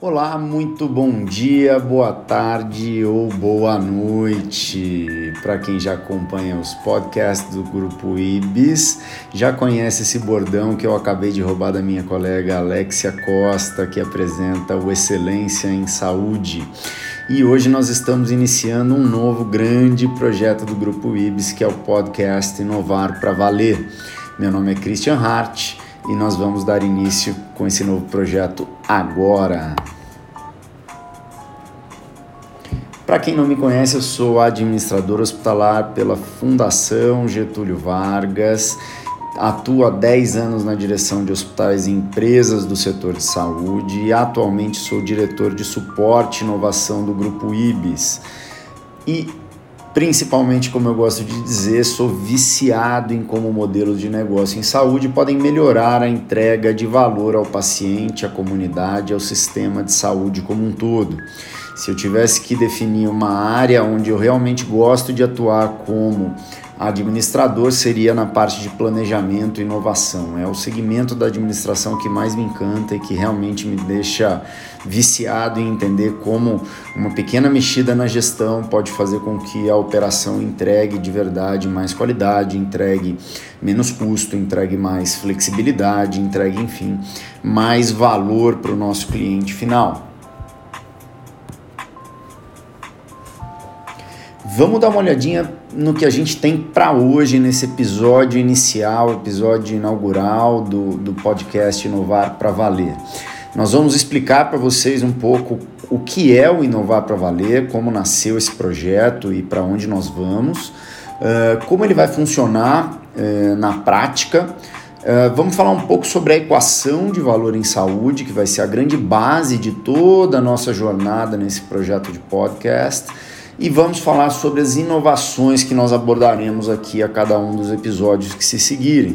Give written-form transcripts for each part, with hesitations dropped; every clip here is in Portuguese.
Olá, muito bom dia, boa tarde ou boa noite. Para quem já acompanha os podcasts do Grupo Ibis, já conhece esse bordão que eu acabei de roubar da minha colega Alexia Costa, que apresenta o Excelência em Saúde. E hoje nós estamos iniciando um novo grande projeto do Grupo Ibis, que é o podcast Inovar para Valer. Meu nome é Christian Hart e nós vamos dar início com esse novo projeto agora. Para quem não me conhece, eu sou administrador hospitalar pela Fundação Getúlio Vargas, atuo há 10 anos na direção de hospitais e empresas do setor de saúde e atualmente sou diretor de suporte e inovação do Grupo Ibis. E principalmente, como eu gosto de dizer, sou viciado em como modelos de negócio em saúde podem melhorar a entrega de valor ao paciente, à comunidade, ao sistema de saúde como um todo. Se eu tivesse que definir uma área onde eu realmente gosto de atuar como administrador, seria na parte de planejamento e inovação. É o segmento da administração que mais me encanta e que realmente me deixa viciado em entender como uma pequena mexida na gestão pode fazer com que a operação entregue de verdade mais qualidade, entregue menos custo, entregue mais flexibilidade, entregue, enfim, mais valor para o nosso cliente final. Vamos dar uma olhadinha no que a gente tem para hoje nesse episódio inicial, episódio inaugural do podcast Inovar para Valer. Nós vamos explicar para vocês um pouco o que é o Inovar para Valer, como nasceu esse projeto e para onde nós vamos, como ele vai funcionar na prática. Vamos falar um pouco sobre a equação de valor em saúde, que vai ser a grande base de toda a nossa jornada nesse projeto de podcast. E vamos falar sobre as inovações que nós abordaremos aqui a cada um dos episódios que se seguirem.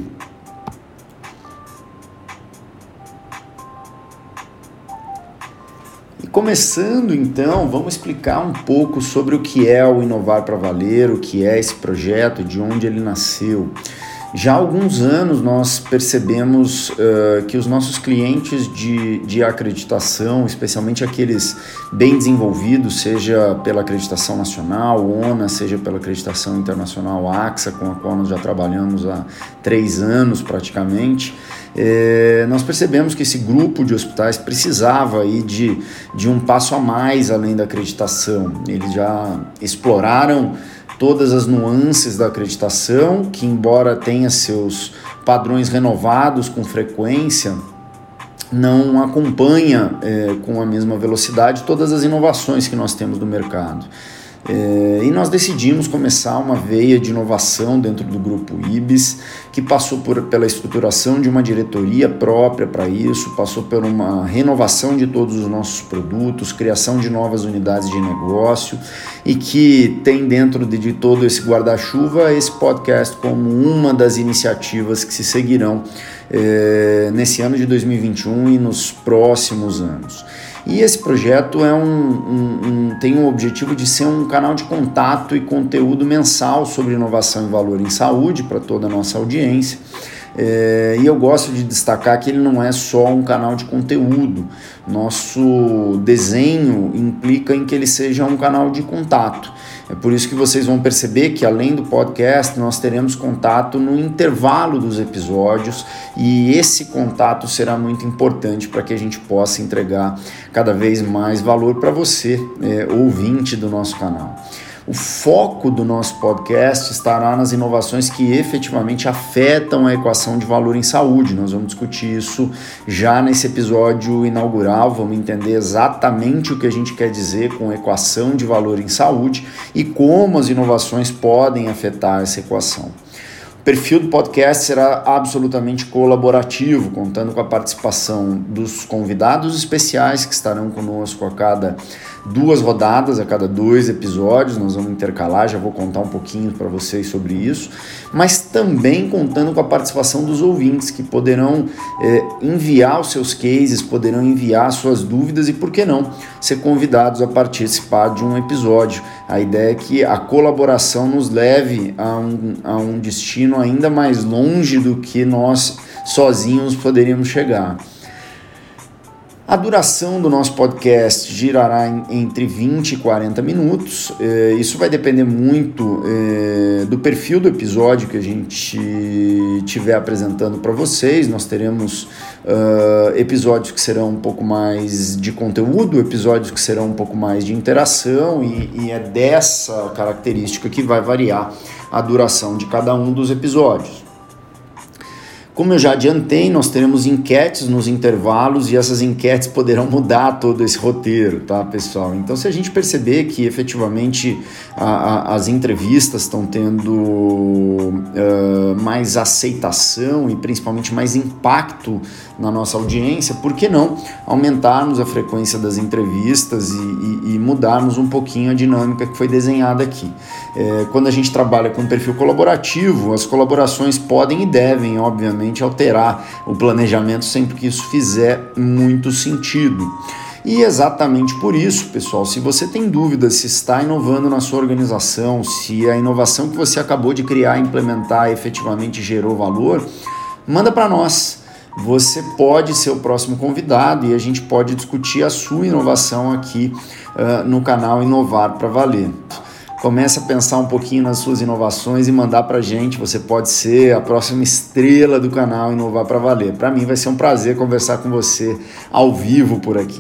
E começando então, vamos explicar um pouco sobre o que é o Inovar para Valer, o que é esse projeto, de onde ele nasceu. Já há alguns anos nós percebemos que os nossos clientes de acreditação, especialmente aqueles bem desenvolvidos, seja pela acreditação nacional, ONA, seja pela acreditação internacional AXA, com a qual nós já trabalhamos há 3 anos praticamente, nós percebemos que esse grupo de hospitais precisava aí de um passo a mais além da acreditação. Eles já exploraram todas as nuances da acreditação, que embora tenha seus padrões renovados com frequência, não acompanha com a mesma velocidade todas as inovações que nós temos no mercado. E nós decidimos começar uma veia de inovação dentro do Grupo Ibis, que passou pela estruturação de uma diretoria própria para isso, passou por uma renovação de todos os nossos produtos, criação de novas unidades de negócio e que tem dentro de todo esse guarda-chuva esse podcast como uma das iniciativas que se seguirão nesse ano de 2021 e nos próximos anos. E esse projeto tem o objetivo de ser um canal de contato e conteúdo mensal sobre inovação e valor em saúde para toda a nossa audiência. E eu gosto de destacar que ele não é só um canal de conteúdo. Nosso desenho implica em que ele seja um canal de contato. É por isso que vocês vão perceber que, além do podcast, nós teremos contato no intervalo dos episódios e esse contato será muito importante para que a gente possa entregar cada vez mais valor para você, ouvinte do nosso canal. O foco do nosso podcast estará nas inovações que efetivamente afetam a equação de valor em saúde. Nós vamos discutir isso já nesse episódio inaugural, vamos entender exatamente o que a gente quer dizer com equação de valor em saúde e como as inovações podem afetar essa equação. O perfil do podcast será absolutamente colaborativo, contando com a participação dos convidados especiais que estarão conosco a cada 2 rodadas, a cada 2 episódios. Nós vamos intercalar, já vou contar um pouquinho para vocês sobre isso, mas também contando com a participação dos ouvintes que poderão enviar os seus cases, poderão enviar suas dúvidas e, por que não, ser convidados a participar de um episódio. A ideia é que a colaboração nos leve a um destino ainda mais longe do que nós sozinhos poderíamos chegar. A duração do nosso podcast girará entre 20 e 40 minutos. Isso vai depender muito do perfil do episódio que a gente estiver apresentando para vocês. Nós teremos episódios que serão um pouco mais de conteúdo, episódios que serão um pouco mais de interação, e é dessa característica que vai variar a duração de cada um dos episódios. Como eu já adiantei, nós teremos enquetes nos intervalos e essas enquetes poderão mudar todo esse roteiro, tá, pessoal? Então, se a gente perceber que efetivamente as entrevistas estão tendo mais aceitação e principalmente mais impacto na nossa audiência, por que não aumentarmos a frequência das entrevistas e mudarmos um pouquinho a dinâmica que foi desenhada aqui? Quando a gente trabalha com perfil colaborativo, as colaborações podem e devem, obviamente, alterar o planejamento sempre que isso fizer muito sentido. E exatamente por isso, pessoal, se você tem dúvidas se está inovando na sua organização, se a inovação que você acabou de criar e implementar efetivamente gerou valor, manda para nós. Você pode ser o próximo convidado e a gente pode discutir a sua inovação aqui no canal Inovar para Valer. Comece a pensar um pouquinho nas suas inovações e mandar pra gente. Você pode ser a próxima estrela do canal Inovar para Valer. Para mim vai ser um prazer conversar com você ao vivo por aqui.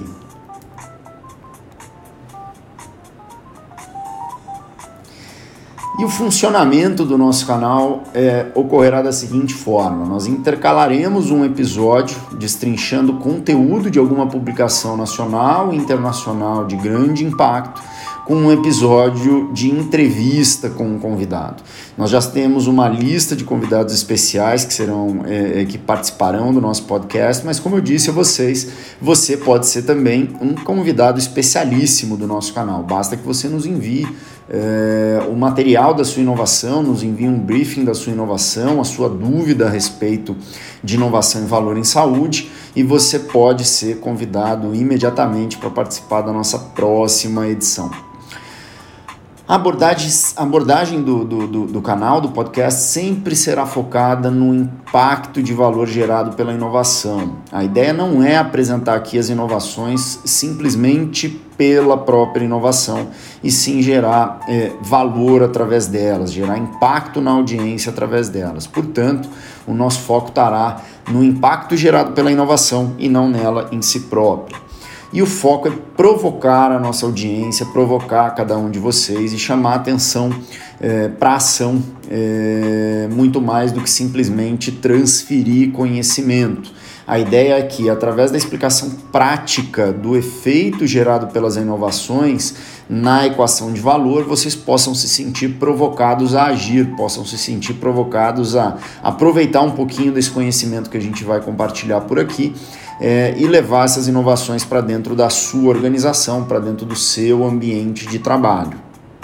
E o funcionamento do nosso canal ocorrerá da seguinte forma: nós intercalaremos um episódio destrinchando conteúdo de alguma publicação nacional e internacional de grande impacto, com um episódio de entrevista com um convidado. Nós já temos uma lista de convidados especiais que participarão do nosso podcast, mas como eu disse a vocês, você pode ser também um convidado especialíssimo do nosso canal. Basta que você nos envie o material da sua inovação, nos envie um briefing da sua inovação, a sua dúvida a respeito de inovação e valor em saúde, e você pode ser convidado imediatamente para participar da nossa próxima edição. A abordagem do canal, do podcast, sempre será focada no impacto de valor gerado pela inovação. A ideia não é apresentar aqui as inovações simplesmente pela própria inovação, e sim gerar valor através delas, gerar impacto na audiência através delas. Portanto, o nosso foco estará no impacto gerado pela inovação e não nela em si própria. E o foco é provocar a nossa audiência, provocar cada um de vocês e chamar a atenção para a ação, muito mais do que simplesmente transferir conhecimento. A ideia é que, através da explicação prática do efeito gerado pelas inovações na equação de valor, vocês possam se sentir provocados a agir, possam se sentir provocados a aproveitar um pouquinho desse conhecimento que a gente vai compartilhar por aqui e levar essas inovações para dentro da sua organização, para dentro do seu ambiente de trabalho.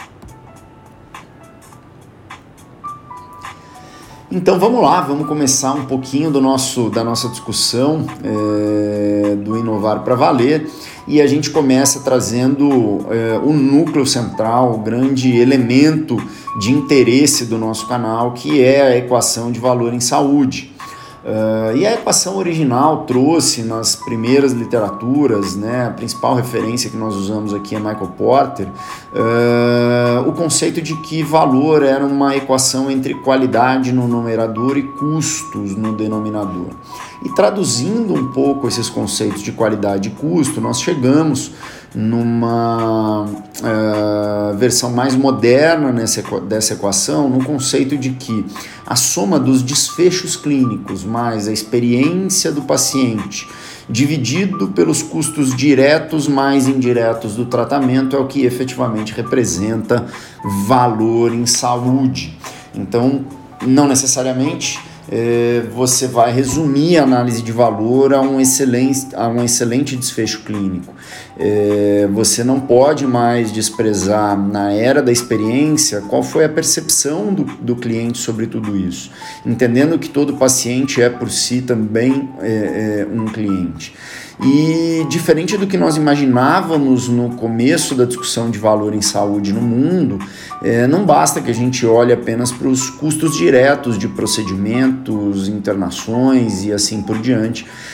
Então vamos lá, vamos começar um pouquinho da nossa discussão do Inovar para Valer, e a gente começa trazendo o núcleo central, o grande elemento de interesse do nosso canal, que é a equação de valor em saúde. E a equação original trouxe nas primeiras literaturas, né, a principal referência que nós usamos aqui é Michael Porter, o conceito de que valor era uma equação entre qualidade no numerador e custos no denominador. E traduzindo um pouco esses conceitos de qualidade e custo, nós chegamos numa versão mais moderna dessa equação, no conceito de que a soma dos desfechos clínicos mais a experiência do paciente dividido pelos custos diretos mais indiretos do tratamento é o que efetivamente representa valor em saúde. Então, não necessariamente você vai resumir a análise de valor a um excelente desfecho clínico. Você não pode mais desprezar, na era da experiência, qual foi a percepção do cliente sobre tudo isso, entendendo que todo paciente é por si também um cliente. E diferente do que nós imaginávamos no começo da discussão de valor em saúde no mundo, não basta que a gente olhe apenas para os custos diretos de procedimentos, internações e assim por diante,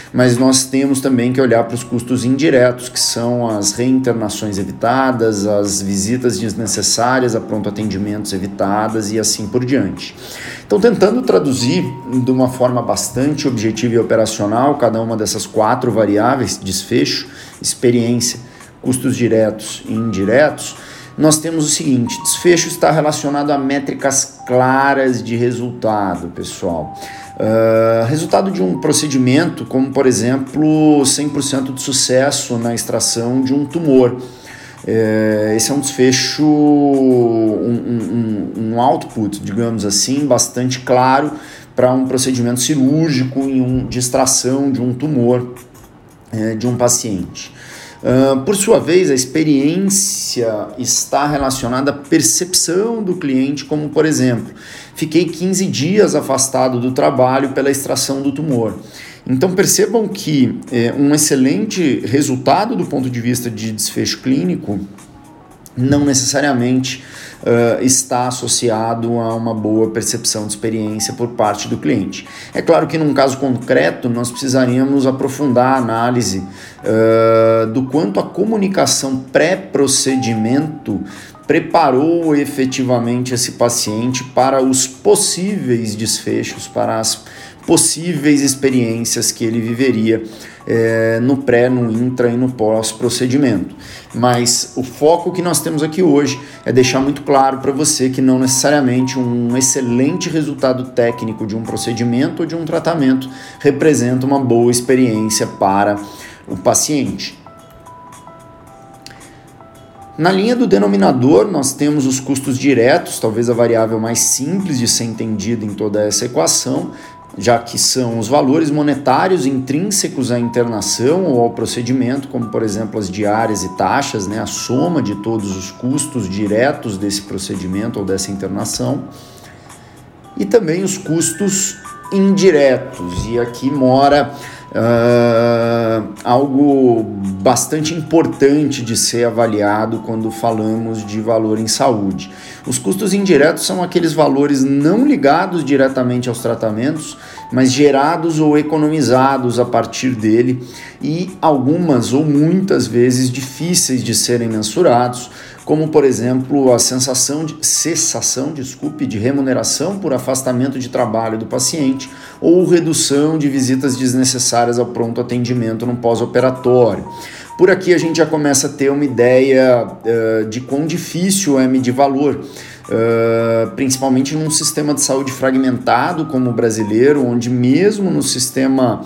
mas nós temos também que olhar para os custos indiretos, que são as reinternações evitadas, as visitas desnecessárias a pronto atendimentos evitadas e assim por diante. Então, tentando traduzir de uma forma bastante objetiva e operacional cada uma dessas 4 variáveis, desfecho, experiência, custos diretos e indiretos, nós temos o seguinte: desfecho está relacionado a métricas claras de resultado, pessoal. Resultado de um procedimento, como por exemplo 100% de sucesso na extração de um tumor. Esse é um desfecho, um output, digamos assim, bastante claro para um procedimento cirúrgico de extração de um tumor de um paciente. Por sua vez, a experiência está relacionada à percepção do cliente, como por exemplo, fiquei 15 dias afastado do trabalho pela extração do tumor. Então percebam que um excelente resultado do ponto de vista de desfecho clínico não necessariamente está associado a uma boa percepção de experiência por parte do cliente. É claro que num caso concreto nós precisaríamos aprofundar a análise do quanto a comunicação pré-procedimento preparou efetivamente esse paciente para os possíveis desfechos, para as possíveis experiências que ele viveria no pré, no intra e no pós-procedimento. Mas o foco que nós temos aqui hoje é deixar muito claro para você que não necessariamente um excelente resultado técnico de um procedimento ou de um tratamento representa uma boa experiência para o paciente. Na linha do denominador, nós temos os custos diretos, talvez a variável mais simples de ser entendida em toda essa equação, já que são os valores monetários intrínsecos à internação ou ao procedimento, como por exemplo as diárias e taxas, a soma de todos os custos diretos desse procedimento ou dessa internação, e também os custos indiretos, e aqui mora algo bastante importante de ser avaliado quando falamos de valor em saúde. Os custos indiretos são aqueles valores não ligados diretamente aos tratamentos, mas gerados ou economizados a partir dele e algumas ou muitas vezes difíceis de serem mensurados, como por exemplo a cessação de remuneração por afastamento de trabalho do paciente ou redução de visitas desnecessárias ao pronto atendimento no pós-operatório. Por aqui a gente já começa a ter uma ideia de quão difícil é medir valor, principalmente num sistema de saúde fragmentado como o brasileiro, onde mesmo no sistema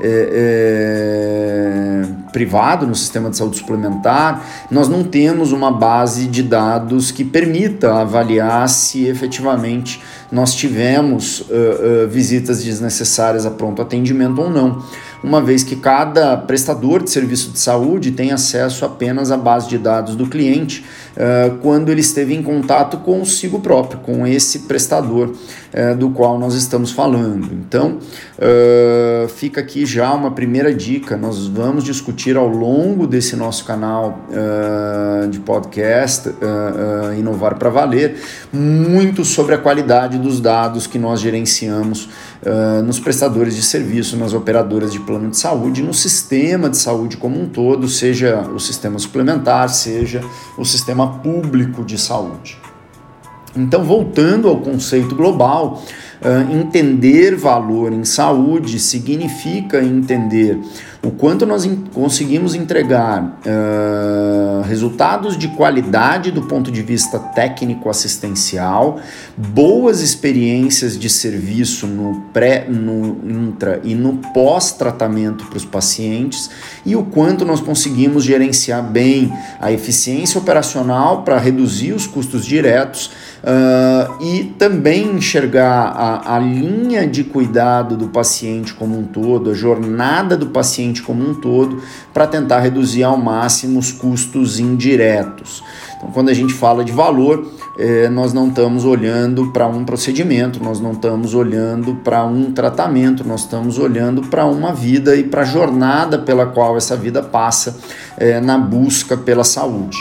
privado, no sistema de saúde suplementar, nós não temos uma base de dados que permita avaliar se efetivamente nós tivemos visitas desnecessárias a pronto atendimento ou não, uma vez que cada prestador de serviço de saúde tem acesso apenas à base de dados do cliente quando ele esteve em contato consigo próprio, com esse prestador do qual nós estamos falando. Então, fica aqui já uma primeira dica. Nós vamos discutir ao longo desse nosso canal de podcast, Inovar para Valer, muito sobre a qualidade dos dados que nós gerenciamos nos prestadores de serviço, nas operadoras de plano de saúde, no sistema de saúde como um todo, seja o sistema suplementar, seja o sistema público de saúde. Então, voltando ao conceito global, entender valor em saúde significa entender o quanto nós conseguimos entregar resultados de qualidade do ponto de vista técnico-assistencial, boas experiências de serviço no pré, no intra e no pós-tratamento para os pacientes e o quanto nós conseguimos gerenciar bem a eficiência operacional para reduzir os custos diretos e também enxergar a linha de cuidado do paciente como um todo, a jornada do paciente como um todo, para tentar reduzir ao máximo os custos indiretos. Então, quando a gente fala de valor, nós não estamos olhando para um procedimento, nós não estamos olhando para um tratamento, nós estamos olhando para uma vida e para a jornada pela qual essa vida passa na busca pela saúde.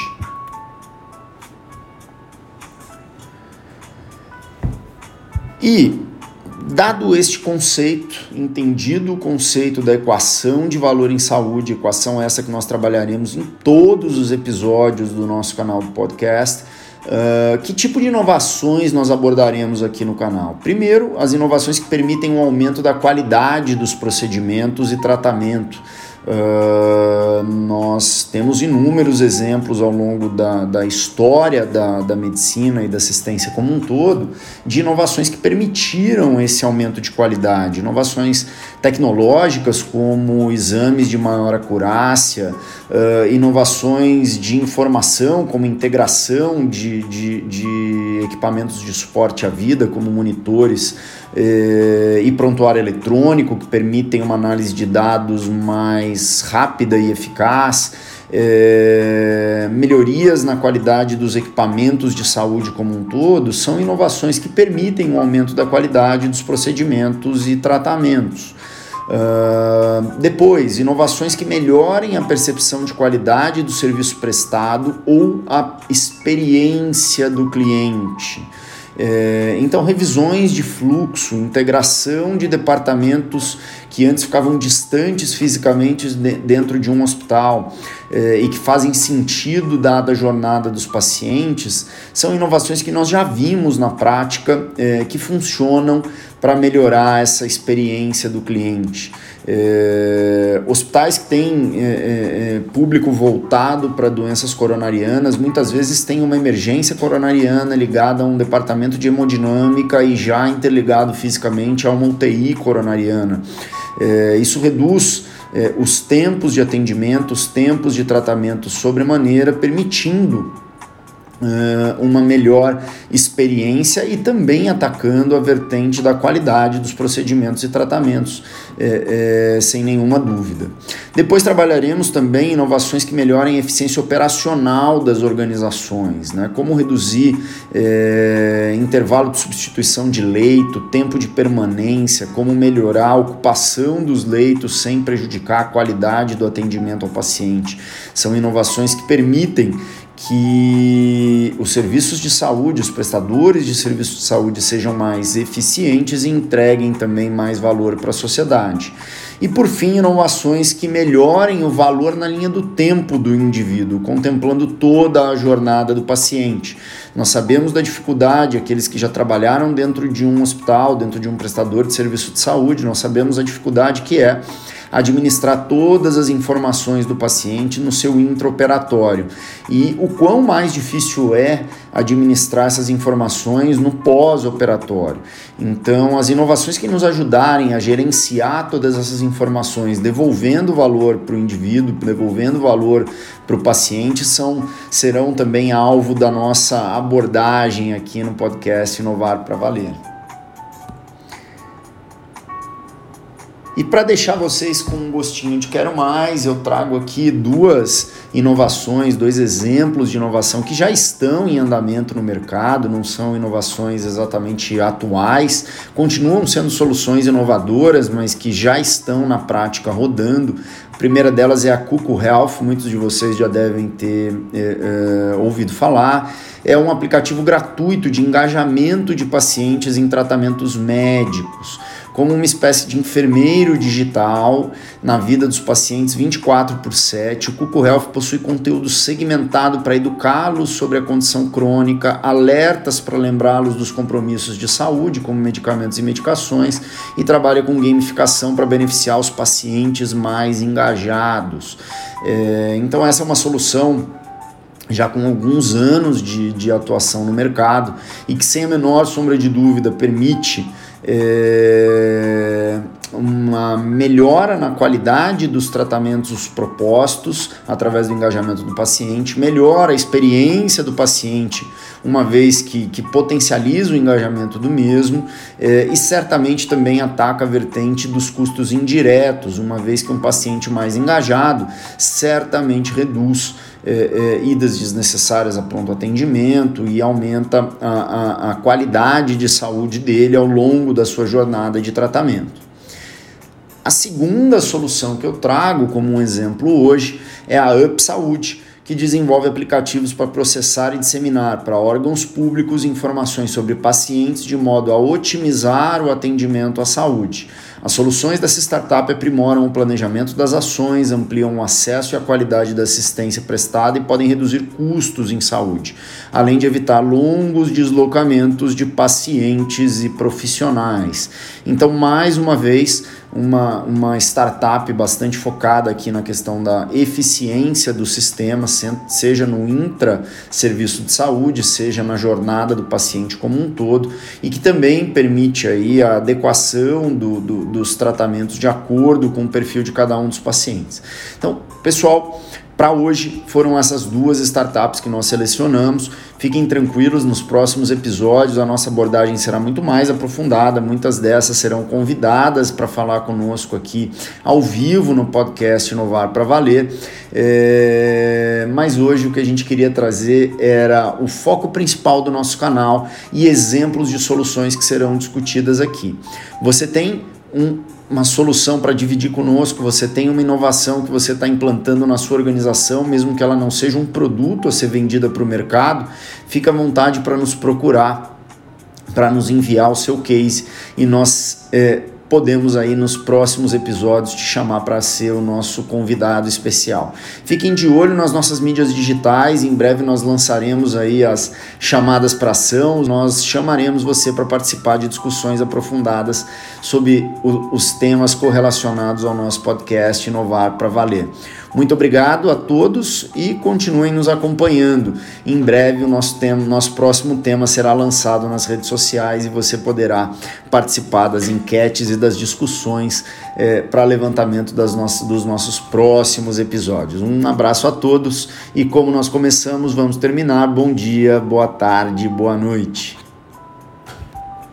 E Dado este conceito, entendido o conceito da equação de valor em saúde, equação essa que nós trabalharemos em todos os episódios do nosso canal do podcast, que tipo de inovações nós abordaremos aqui no canal? Primeiro, as inovações que permitem um aumento da qualidade dos procedimentos e tratamento. Nós temos inúmeros exemplos ao longo da história da medicina e da assistência como um todo de inovações que permitiram esse aumento de qualidade, inovações tecnológicas como exames de maior acurácia, inovações de informação como integração de equipamentos de suporte à vida como monitores e prontuário eletrônico que permitem uma análise de dados mais rápida e eficaz, melhorias na qualidade dos equipamentos de saúde como um todo, são inovações que permitem um aumento da qualidade dos procedimentos e tratamentos. Depois, inovações que melhorem a percepção de qualidade do serviço prestado ou a experiência do cliente. Então, revisões de fluxo, integração de departamentos que antes ficavam distantes fisicamente dentro de um hospital e que fazem sentido dada a jornada dos pacientes, são inovações que nós já vimos na prática que funcionam para melhorar essa experiência do cliente. Hospitais que têm público voltado para doenças coronarianas muitas vezes têm uma emergência coronariana ligada a um departamento de hemodinâmica e já interligado fisicamente a uma UTI coronariana. Isso reduz os tempos de atendimento, os tempos de tratamento sobremaneira, permitindo uma melhor experiência e também atacando a vertente da qualidade dos procedimentos e tratamentos, sem nenhuma dúvida. Depois trabalharemos também inovações que melhorem a eficiência operacional das organizações, né? Como reduzir intervalo de substituição de leito, tempo de permanência, como melhorar a ocupação dos leitos sem prejudicar a qualidade do atendimento ao paciente. São inovações que permitem que os serviços de saúde, os prestadores de serviços de saúde sejam mais eficientes e entreguem também mais valor para a sociedade. E por fim, inovações que melhorem o valor na linha do tempo do indivíduo, contemplando toda a jornada do paciente. Nós sabemos da dificuldade, aqueles que já trabalharam dentro de um hospital, dentro de um prestador de serviço de saúde, nós sabemos a dificuldade que é administrar todas as informações do paciente no seu intraoperatório e o quão mais difícil é administrar essas informações no pós-operatório. Então, as inovações que nos ajudarem a gerenciar todas essas informações, devolvendo valor para o indivíduo, devolvendo valor para o paciente, serão também alvo da nossa abordagem aqui no podcast Inovar para Valer. E para deixar vocês com um gostinho de quero mais, eu trago aqui duas inovações, dois exemplos de inovação que já estão em andamento no mercado, não são inovações exatamente atuais, continuam sendo soluções inovadoras, mas que já estão na prática rodando. A primeira delas é a Cuco Health, muitos de vocês já devem ter ouvido falar. É um aplicativo gratuito de engajamento de pacientes em tratamentos médicos, como uma espécie de enfermeiro digital na vida dos pacientes 24/7. O Cuco Health possui conteúdo segmentado para educá-los sobre a condição crônica, alertas para lembrá-los dos compromissos de saúde, como medicamentos e medicações, e trabalha com gamificação para beneficiar os pacientes mais engajados. Então essa é uma solução já com alguns anos de atuação no mercado e que, sem a menor sombra de dúvida, permite uma melhora na qualidade dos tratamentos propostos através do engajamento do paciente, melhora a experiência do paciente, uma vez que potencializa o engajamento do mesmo, e certamente também ataca a vertente dos custos indiretos, uma vez que um paciente mais engajado certamente reduz idas desnecessárias a pronto atendimento e aumenta a qualidade de saúde dele ao longo da sua jornada de tratamento. A segunda solução que eu trago como um exemplo hoje é a Up Saúde, que desenvolve aplicativos para processar e disseminar para órgãos públicos informações sobre pacientes de modo a otimizar o atendimento à saúde. As soluções dessa startup aprimoram o planejamento das ações, ampliam o acesso e a qualidade da assistência prestada e podem reduzir custos em saúde, além de evitar longos deslocamentos de pacientes e profissionais. Então, mais uma vez, uma startup bastante focada aqui na questão da eficiência do sistema, seja no intra-serviço de saúde, seja na jornada do paciente como um todo, e que também permite aí a adequação dos tratamentos de acordo com o perfil de cada um dos pacientes. Então, pessoal, para hoje foram essas duas startups que nós selecionamos. Fiquem tranquilos, nos próximos episódios a nossa abordagem será muito mais aprofundada, muitas dessas serão convidadas para falar conosco aqui ao vivo no podcast Inovar para Valer, mas hoje o que a gente queria trazer era o foco principal do nosso canal e exemplos de soluções que serão discutidas aqui. Você tem uma solução para dividir conosco, você tem uma inovação que você está implantando na sua organização, mesmo que ela não seja um produto a ser vendida para o mercado, fica à vontade para nos procurar, para nos enviar o seu case e nós podemos aí nos próximos episódios te chamar para ser o nosso convidado especial. Fiquem de olho nas nossas mídias digitais, em breve nós lançaremos aí as chamadas para ação, nós chamaremos você para participar de discussões aprofundadas sobre os temas correlacionados ao nosso podcast Inovar para Valer. Muito obrigado a todos e continuem nos acompanhando. Em breve o nosso próximo tema será lançado nas redes sociais e você poderá participar das enquetes e das discussões para levantamento dos nossos próximos episódios. Um abraço a todos e como nós começamos, vamos terminar. Bom dia, boa tarde, boa noite.